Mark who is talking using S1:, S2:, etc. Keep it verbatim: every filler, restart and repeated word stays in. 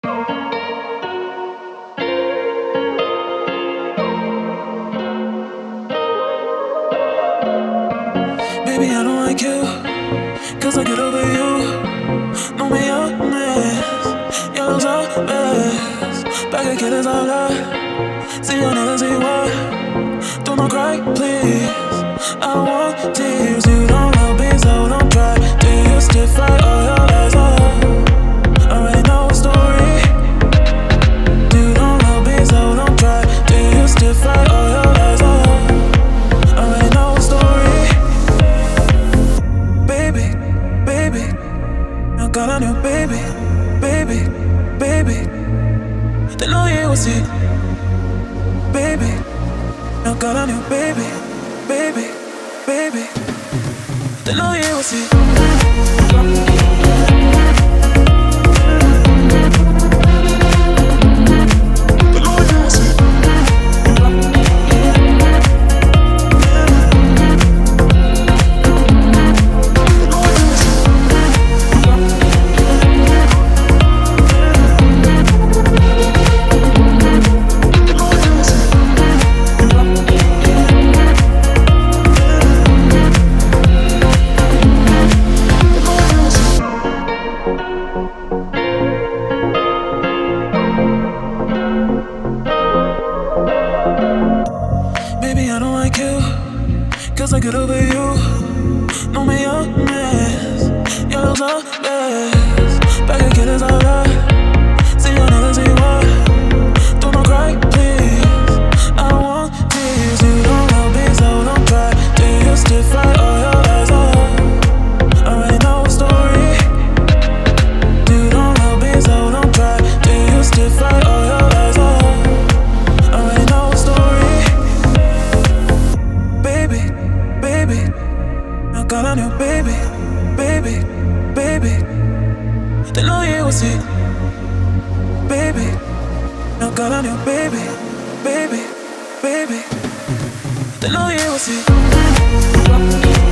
S1: Baby, I don't like you, cause I get over you. No me llames, ya lo sabes. Pa' que quieres hablar, si ya nada es igual. Don't no cry, please. I don't want tears. You don't love me, so don't try. Do you still fight all your lies? Oh, I already know the story. You don't love me, so don't try. Do you still fight all your lies? Oh, I already know the story. Baby, baby, I got a new baby, baby, baby. Te lo llevo así, baby. I got a new baby, baby, baby. Te lo llevo así. Baby, I don't like you, cause I get over you. No me llames, ya lo sabes. Pa' que quieres hablar, si ya nada es igual. Don't no cry, please. I don't want tears. You don't love me, so don't try. Do you still fight all your lies? Oh, I already know the story. You don't love me, so don't try. Do you still fight all your lies? Oh, I already know the story. Baby, baby, I got a new baby, baby, baby. Te lo llevo así, baby. I got a new baby, baby, baby. Te lo llevo así.